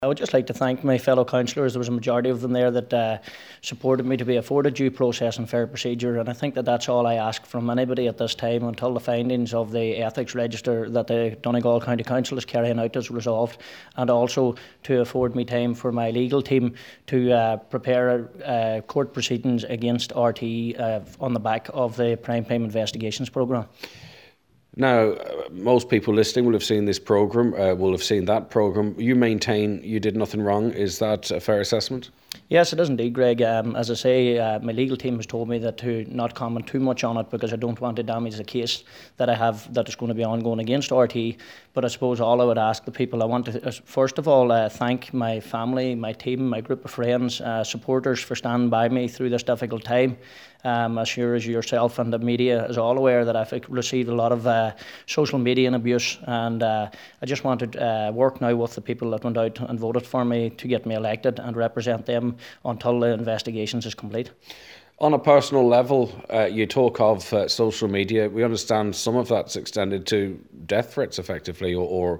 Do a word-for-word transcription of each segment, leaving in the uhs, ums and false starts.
I would just like to thank my fellow councillors. There was a majority of them there that uh, supported me to be afforded due process and fair procedure, and I think that that's all I ask from anybody at this time until the findings of the ethics register that the Donegal County Council is carrying out is resolved, and also to afford me time for my legal team to uh, prepare uh, court proceedings against R T E uh, on the back of the Prime Time Investigations programme. Now, uh, most people listening will have seen this programme, uh, will have seen that programme. You maintain you did nothing wrong. Is that a fair assessment? Yes, it is indeed, Greg. Um, as I say, uh, my legal team has told me that to not comment too much on it because I don't want to damage the case that I have that is going to be ongoing against R T E. But I suppose all I would ask the people, I want to uh, first of all uh, thank my family, my team, my group of friends, uh, supporters for standing by me through this difficult time. Um, as sure as yourself and the media is all aware that I've received a lot of uh, social media and abuse, and uh, I just want to uh, work now with the people that went out and voted for me to get me elected and represent them until the investigations is complete. On a personal level, uh, you talk of uh, social media. We understand some of that's extended to death threats, effectively, or, or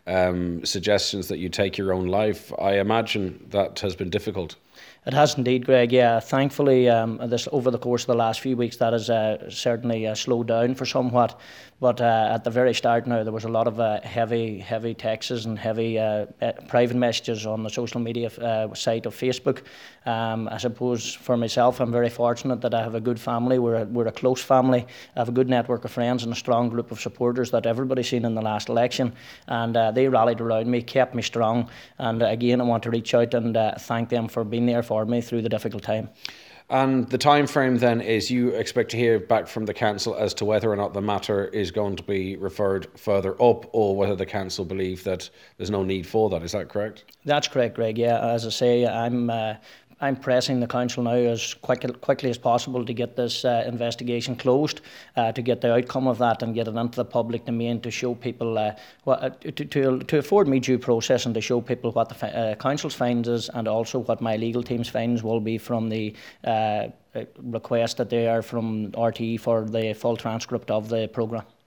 um, suggestions that you take your own life. I imagine that has been difficult. It has indeed, Greg. Yeah, thankfully, um, this over the course of the last few weeks, that has uh, certainly uh, slowed down for somewhat. But uh, at the very start, now there was a lot of uh, heavy, heavy texts and heavy uh, uh, private messages on the social media uh, site of Facebook. Um, I suppose for myself, I'm very fortunate that I have a good family. We're a, we're a close family. I have a good network of friends and a strong group of supporters that everybody's seen in the last election, and uh, they rallied around me, kept me strong. And uh, again, I want to reach out and uh, thank them for being there for me through the difficult time. And the time frame then is you expect to hear back from the council as to whether or not the matter is going to be referred further up, or whether the council believe that there's no need for that. Is that correct? That's correct, Greg. Yeah, as I say, I'm uh, I'm pressing the council now as quick, quickly as possible to get this uh, investigation closed, uh, to get the outcome of that and get it into the public domain to show people, uh, what, uh, to, to, to afford me due process and to show people what the fi- uh, council's findings is, and also what my legal team's findings will be from the uh, request that they are from R T E for the full transcript of the programme.